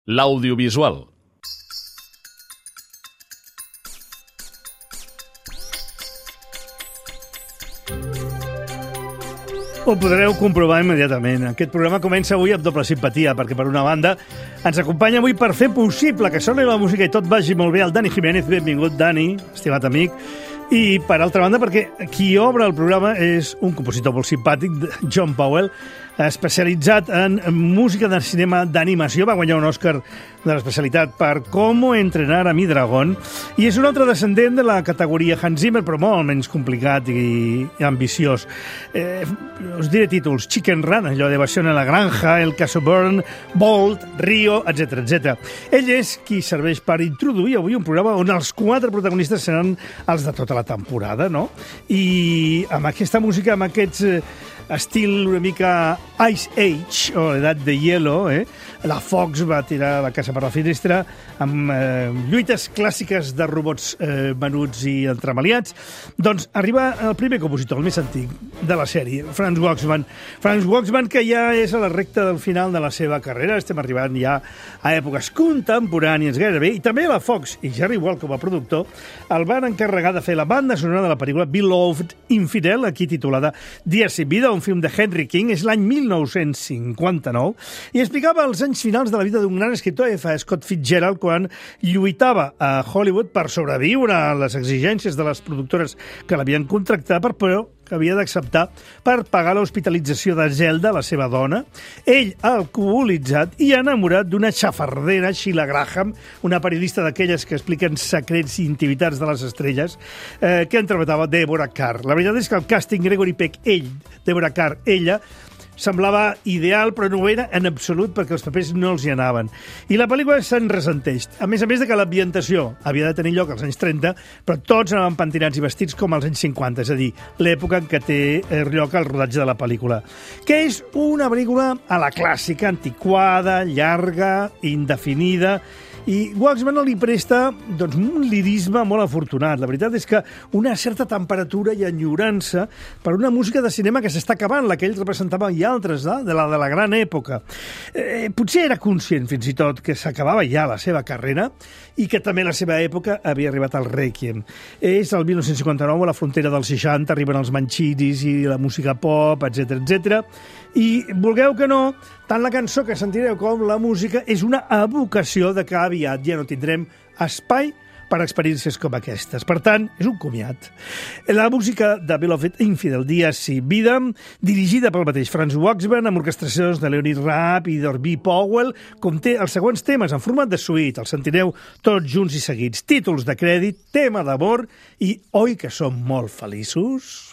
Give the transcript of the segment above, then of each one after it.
l'audiovisual. Ho podreu comprovar immediatament. Aquest programa comença avui amb doble simpatia, perquè per una banda ens acompanya avui per fer possible que soni la música i tot vagi molt bé el Dani Jiménez. Benvingut, Dani, estimat amic. I per altra banda perquè qui obre el programa és un compositor molt simpàtic, John Powell, especialitzat en música de cinema d'animació. Va guanyar un Òscar de l'especialitat per Cómo entrenar a mi dragón, i és un altre descendent de la categoria Hans Zimmer, però molt menys complicat i ambiciós. Us diré títols: Chicken Run, allò de Evasión en la granja, El caso Burn, Bolt, Rio, etc etc. Ell és qui serveix per introduir avui un programa on els 4 protagonistes seran els de tota la temporada, no? I amb aquesta música, amb aquests estil una mica Ice Age, o l'edat de hielo, la Fox va tirar la casa per la finestra amb lluites clàssiques de robots menuts i entremaliats. Doncs arriba el primer compositor, el més antic de la sèrie, Franz Waxman. Franz Waxman, que ja és a la recta del final de la seva carrera. Estem arribant ja a èpoques contemporànies gairebé, i també la Fox i Jerry Wald, com a productor, el van encarregar de fer la banda sonora de la pel·lícula Beloved Infidel, aquí titulada Dies sin vida, un film de Henry King. És l'any 1959 i explicava els anys finals de la vida d'un gran escriptor, F. Scott Fitzgerald, quan lluitava a Hollywood per sobreviure a les exigències de les productores que l'havien contractat, però que havia d'acceptar per pagar l'hospitalització de Zelda, la seva dona. Ell, alcoholitzat i enamorat d'una xafardera, Sheila Graham, una periodista d'aquelles que expliquen secrets i intimitats de les estrelles, que interpretava Deborah Kerr. La veritat és que el càsting Gregory Peck, ell, Deborah Kerr, ella, semblava ideal, però no ho era en absolut, perquè els papers no els hi anaven. I la pel·lícula se'n ressenteix. A més de que l'ambientació havia de tenir lloc als anys 30, però tots anaven pentinats i vestits com als anys 50, és a dir, l'època en què té lloc el rodatge de la pel·lícula, que és una pel·lícula a la clàssica, antiquada, llarga, indefinida, i Waxman li presta doncs, un lirisme molt afortunat. La veritat és que una certa temperatura i enyorança per una música de cinema que s'està acabant, la que ell representava i altres, de la gran època. Potser era conscient, fins i tot, que s'acabava ja la seva carrera i que també la seva època havia arribat al Requiem. És el 1959, a la frontera dels 60, arriben els Manchinis i la música pop, etc etc. I, vulgueu que no, tant la cançó que sentireu com la música és una evocació de que aviat ja no tindrem espai per experiències com aquestes. Per tant, és un comiat. La música de Beloved Infidel, Dies sin vida, dirigida pel mateix Franz Waxman, amb orquestracions de Leonid Rapp i d'Orby Powell, conté els següents temes en format de suite. Els sentireu tots junts i seguits. Títols de crèdit, tema d'amor i oi que som molt feliços?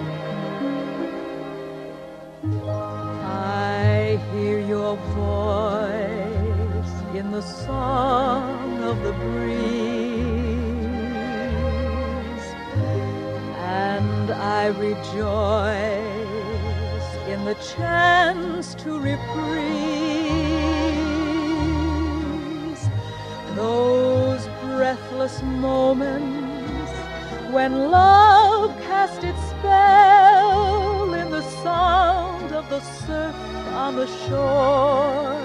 I hear your voice in the song of the breeze, and I rejoice in the chance to reprise those breathless moments when love cast its spell in the sound of the surf on the shore.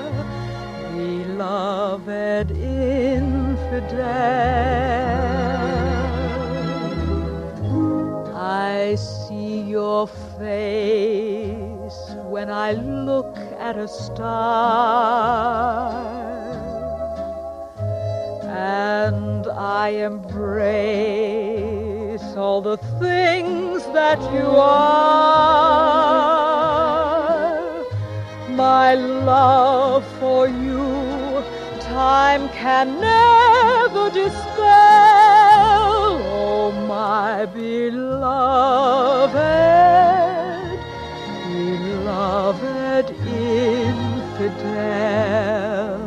Beloved infidel, I see your face when I look at a star, and I embrace all the things that you are. My love for you, time can never dispel. Oh, my beloved, beloved infidel.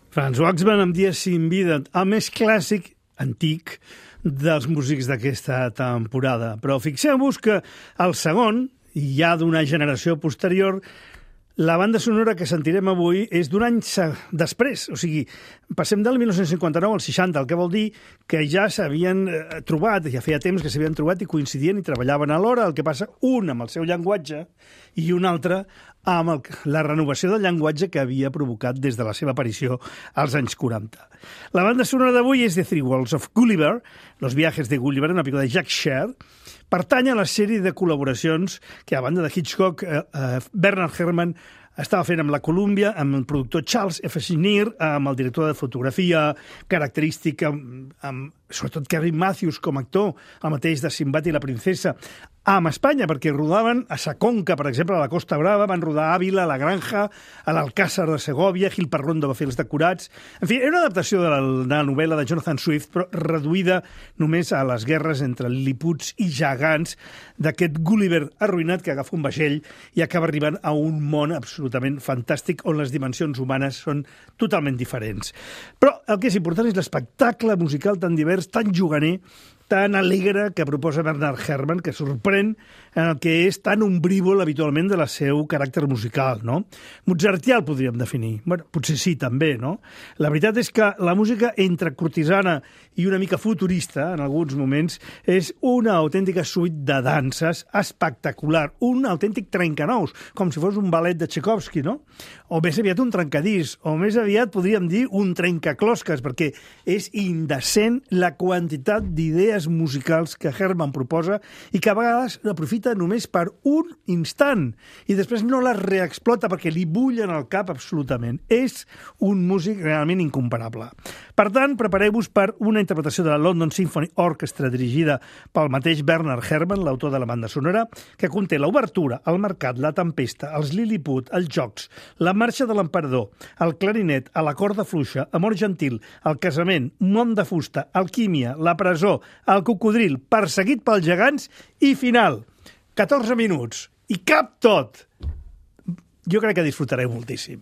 Franz Waxman amb Dies sin vida, el més clàssic, antic, dels músics d'aquesta temporada. Però fixeu-vos que el segon, ja d'una generació posterior, la banda sonora que sentirem avui és d'un any després. O sigui, passem del 1959 al 60, el que vol dir que ja s'havien trobat, ja feia temps que s'havien trobat i coincidien i treballaven alhora. El que passa, un amb el seu llenguatge i un altre amb la renovació del llenguatge que havia provocat des de la seva aparició als anys 40. La banda sonora d'avui és The Three Worlds of Gulliver, Los viajes de Gulliver, una pel·lícula de Jack Sher. Pertany a la sèrie de col·laboracions que, a banda de Hitchcock, Bernard Herrmann estava fent amb la Columbia, amb el productor Charles F. Schneer, amb el director de fotografia característic, sobretot Kerry Matthews com a actor, el mateix de Sinbad i la princesa, amb Espanya, perquè rodaven a Sa Conca, per exemple, a la Costa Brava, van rodar a Àvila, a la Granja, a l'Alcázar de Segòvia, Gil Parrondo va fer els decorats. En fi, era una adaptació de la novel·la de Jonathan Swift, però reduïda només a les guerres entre liliputs i gegants d'aquest Gulliver arruïnat que agafa un vaixell i acaba arribant a un món absolutament fantàstic on les dimensions humanes són totalment diferents. Però el que és important és l'espectacle musical tan divers, tan juganer, tan alegre que proposa Bernard Herrmann, que sorprèn en el que és tan ombrívol habitualment de la seu caràcter musical, no? Mozartià el podríem definir. Bueno, potser sí, també, no? La veritat és que la música entre cortisana i una mica futurista, en alguns moments, és una autèntica suite de danses espectacular, un autèntic trencanous, com si fos un ballet de Tchaikovsky, no? O més aviat un trencadís, o més aviat podríem dir un trencaclosques, perquè és indecent la quantitat d'idees musicals que Herrmann proposa i que a vegades l'aprofita només per un instant i després no les reexplota perquè li bullen al cap absolutament. És un músic realment incomparable. Per tant, prepareu-vos per una interpretació de la London Symphony Orchestra dirigida pel mateix Bernard Herrmann, l'autor de la banda sonora, que conté l'obertura, el mercat, la tempesta, els liliput, els jocs, la marxa de l'emperador, el clarinet, a la corda fluixa, amor gentil, el casament, món de fusta, alquímia, la presó, el cocodril, perseguit pels gegants i final. 14 minuts. I cap tot. Jo crec que disfrutareu moltíssim.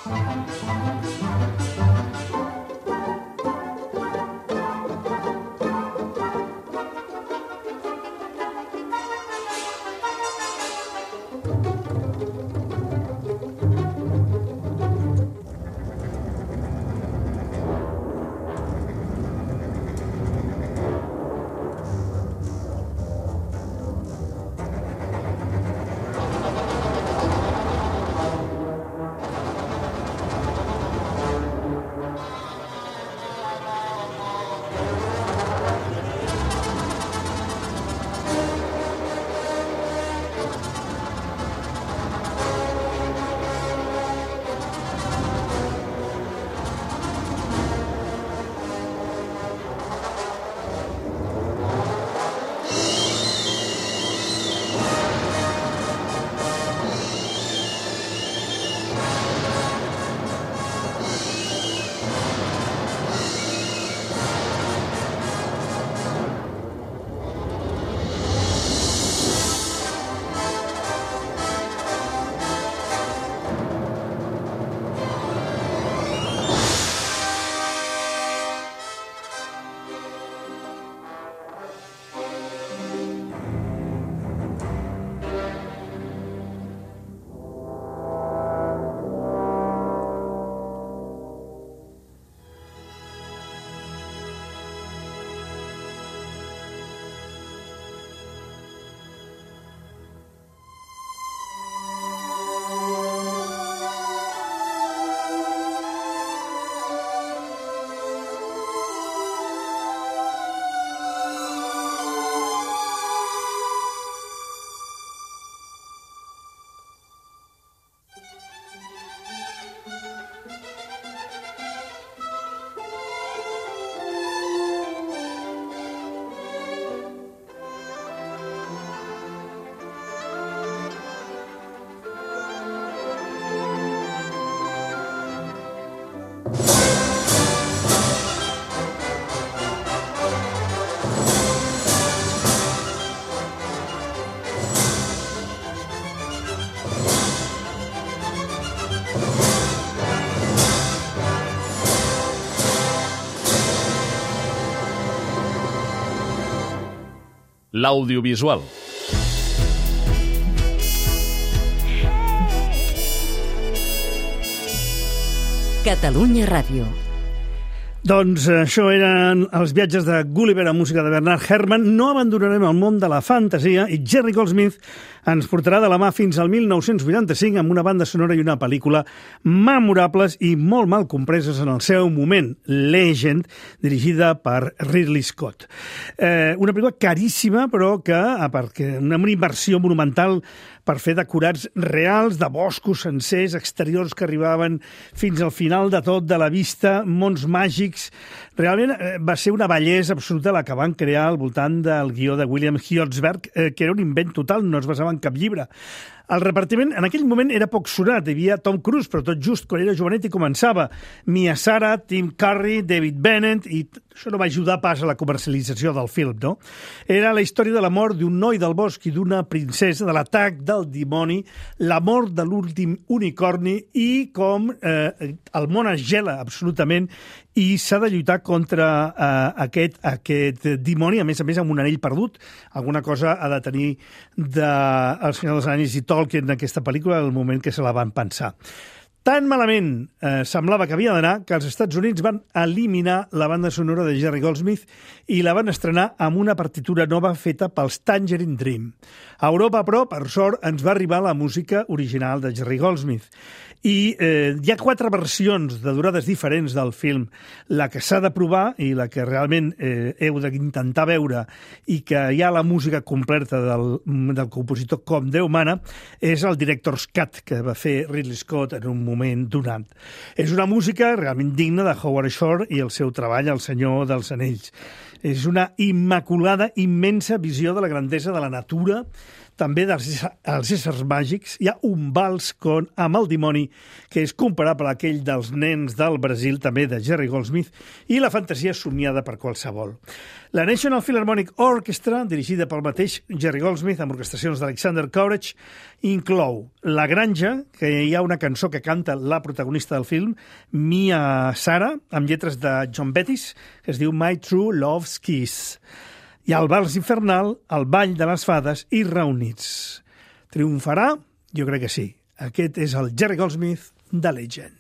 L'audiovisual. Catalunya Ràdio. Doncs això eren els viatges de Gulliver a música de Bernard Herrmann. No abandonarem el món de la fantasia i Jerry Goldsmith ens portarà de la mà fins al 1985 amb una banda sonora i una pel·lícula memorables i molt mal compreses en el seu moment. Legend, dirigida per Ridley Scott. Una pel·lícula caríssima, però que, perquè una inversió monumental per fer decorats reals de boscos sencers, exteriors que arribaven fins al final de tot, de la vista, mons màgics. Realment va ser una bellesa absoluta la que van crear al voltant del guió de William Hjortsberg, que era un invent total, no es basava en cap llibre. El repartiment en aquell moment era poc sonat. Hi havia Tom Cruise, però tot just quan era jovenet i començava. Mia Sara, Tim Curry, David Bennett, i això no va ajudar pas a la comercialització del film, no? Era la història de la mort d'un noi del bosc i d'una princesa, de l'atac del dimoni, la mort de l'últim unicorni i com el món es gela absolutament i s'ha de lluitar contra aquest dimoni, a més amb un anell perdut. Alguna cosa ha de tenir El Senyor dels Anells i Tolkien en aquesta pel·lícula al moment que se la van pensar. Tan malament semblava que havia d'anar que els Estats Units van eliminar la banda sonora de Jerry Goldsmith i la van estrenar amb una partitura nova feta pels Tangerine Dream. A Europa, però, per sort, ens va arribar la música original de Jerry Goldsmith. I hi ha 4 versions de durades diferents del film. La que s'ha de provar i la que realment heu d'intentar veure i que hi ha la música completa del compositor com Déu mana és el Director's Cut que va fer Ridley Scott en un moment donat. És una música realment digna de Howard Shore i el seu treball El Senyor dels Anells. És una immaculada, immensa visió de la grandesa de la natura, també dels éssers màgics, hi ha un vals amb el dimoni que és comparable a aquell dels nens del Brasil, també de Jerry Goldsmith, i la fantasia somiada per qualsevol. La National Philharmonic Orchestra, dirigida pel mateix Jerry Goldsmith amb orquestacions d'Alexander Courage, inclou La Granja, que hi ha una cançó que canta la protagonista del film, Mia Sara, amb lletres de John Bettis, que es diu My True Love's Kiss. Hi ha el Vals Infernal, el Ball de les Fades i Reunits. Triomfarà? Jo crec que sí. Aquest és el Jerry Goldsmith de Legend.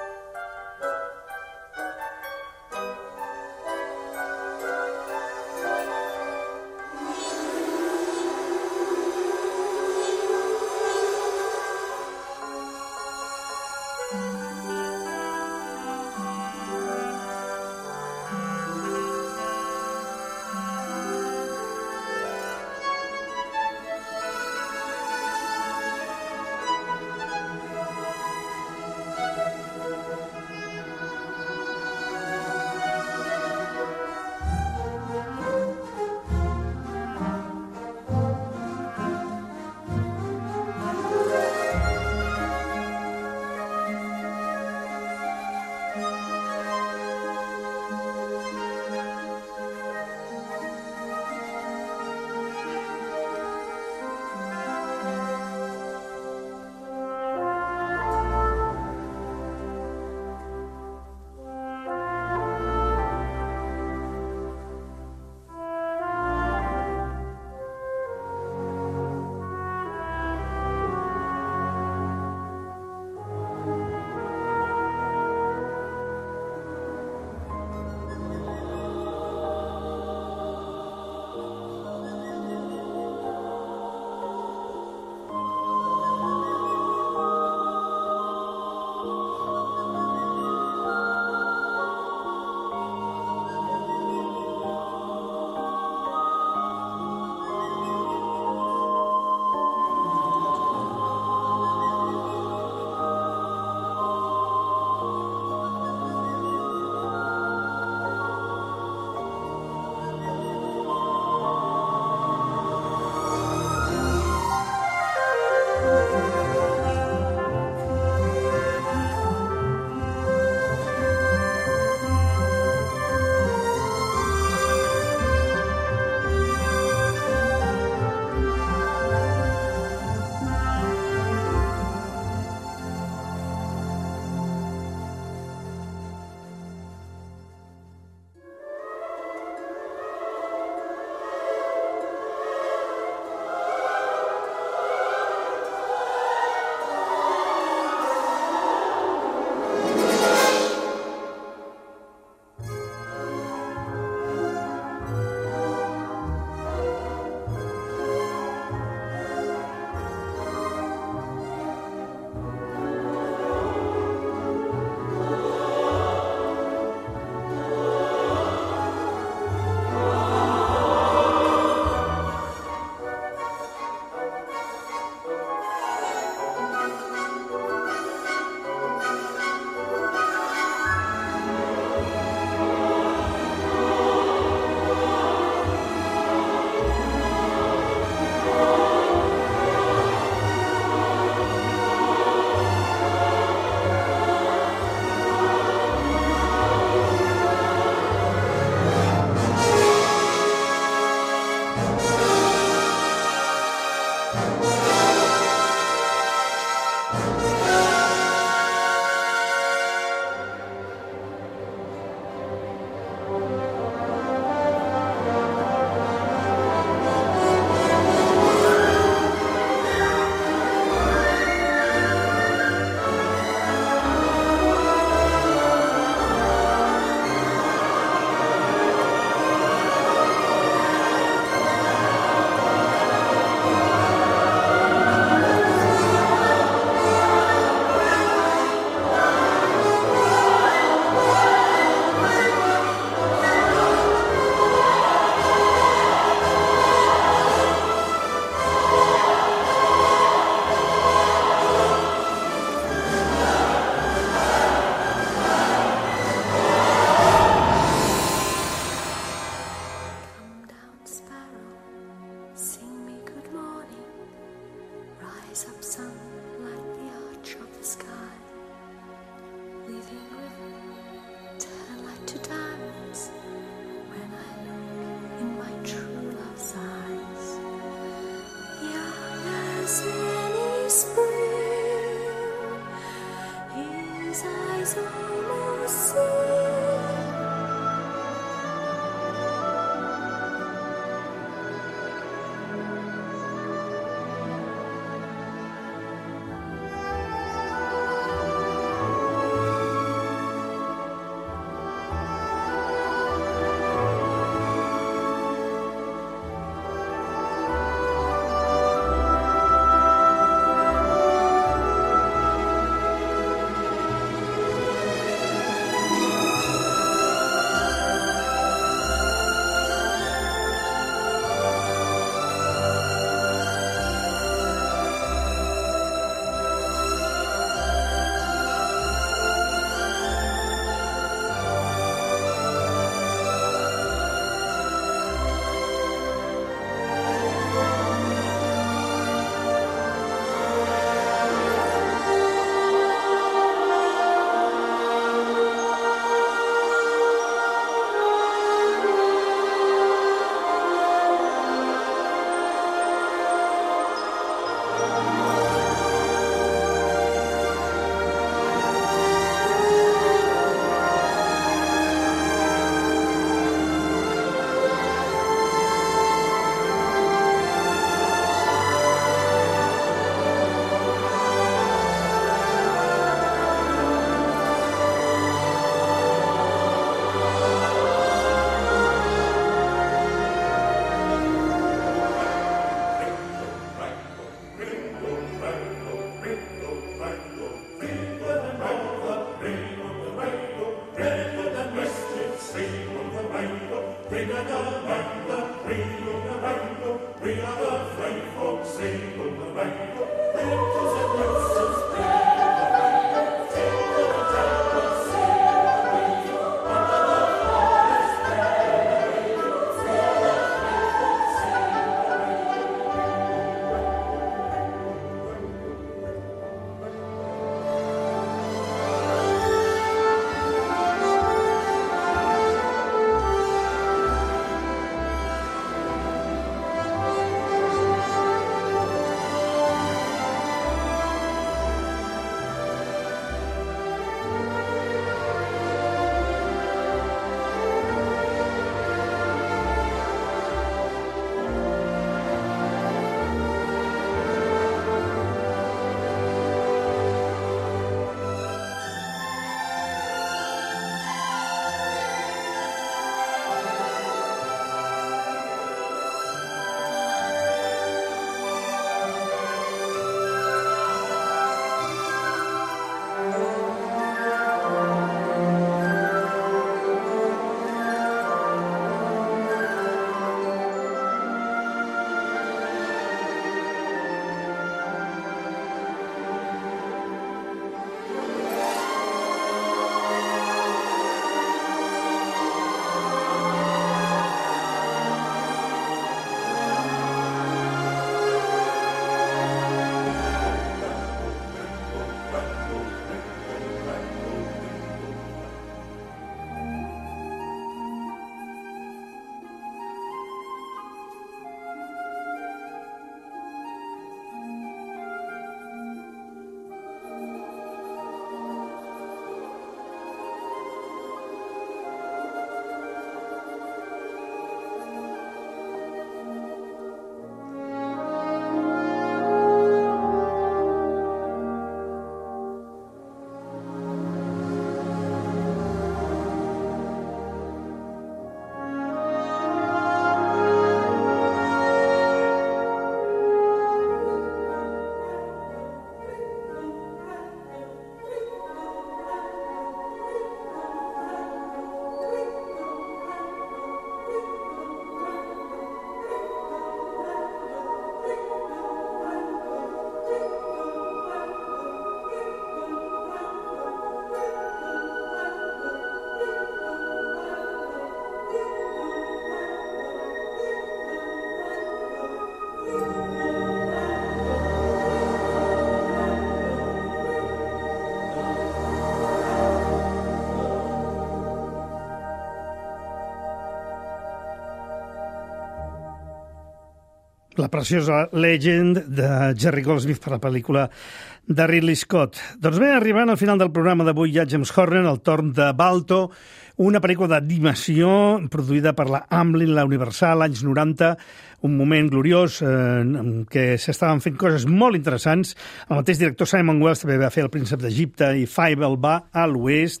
La preciosa Legend de Jerry Goldsmith per la pel·lícula de Ridley Scott. Doncs bé, arribant al final del programa d'avui ja James Horner, el torn de Balto, una pel·lícula d'animació produïda per la Amblin, la Universal, anys 90, un moment gloriós en què s'estaven fent coses molt interessants. El mateix director Simon Wells també va fer El príncep d'Egipte i Fievel va a l'oest.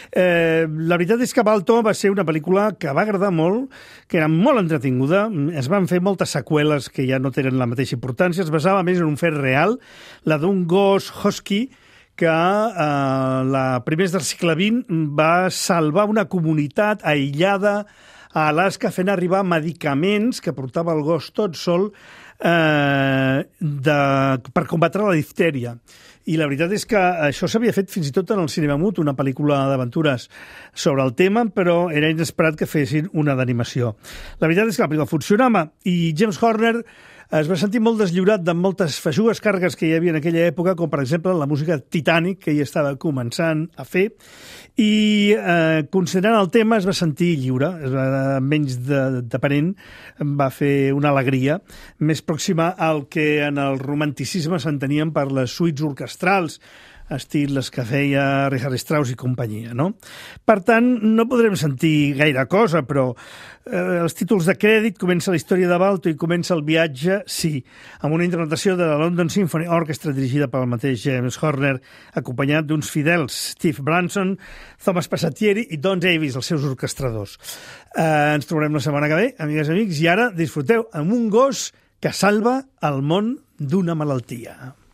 La veritat és que Balto va ser una pel·lícula que va agradar molt, que era molt entretinguda. Es van fer moltes seqüeles que ja no tenen la mateixa importància. Es basava més en un fet real, la d'un gos husky que la primers del segle XX va salvar una comunitat aïllada a Alaska fent arribar medicaments que portava el gos tot sol per combatre la diftèria. I la veritat és que això s'havia fet fins i tot en el cinema mut, una pel·lícula d'aventures sobre el tema, però era inesperat que fessin una d'animació. La veritat és que la pel·lícula funcionava i James Horner es va sentir molt deslliurat de moltes feixugues càrregues que hi havia en aquella època, com per exemple la música Titanic, que ell estava començant a fer, i considerant el tema es va sentir lliure, menys depenent, va fer una alegria més pròxima al que en el romanticisme s'entenien per les suites orquestrals, estil les que feia Richard Strauss i companyia, no? Per tant, no podrem sentir gaire cosa, però els títols de crèdit, comença la història de Balto i comença el viatge, sí, amb una interpretació de la London Symphony Orchestra dirigida pel mateix James Horner, acompanyat d'uns fidels, Steve Branson, Thomas Passatieri i Don Davis, els seus orquestradors. Ens trobarem la setmana que ve, amigues i amics, i ara disfruteu amb un gos que salva el món d'una malaltia.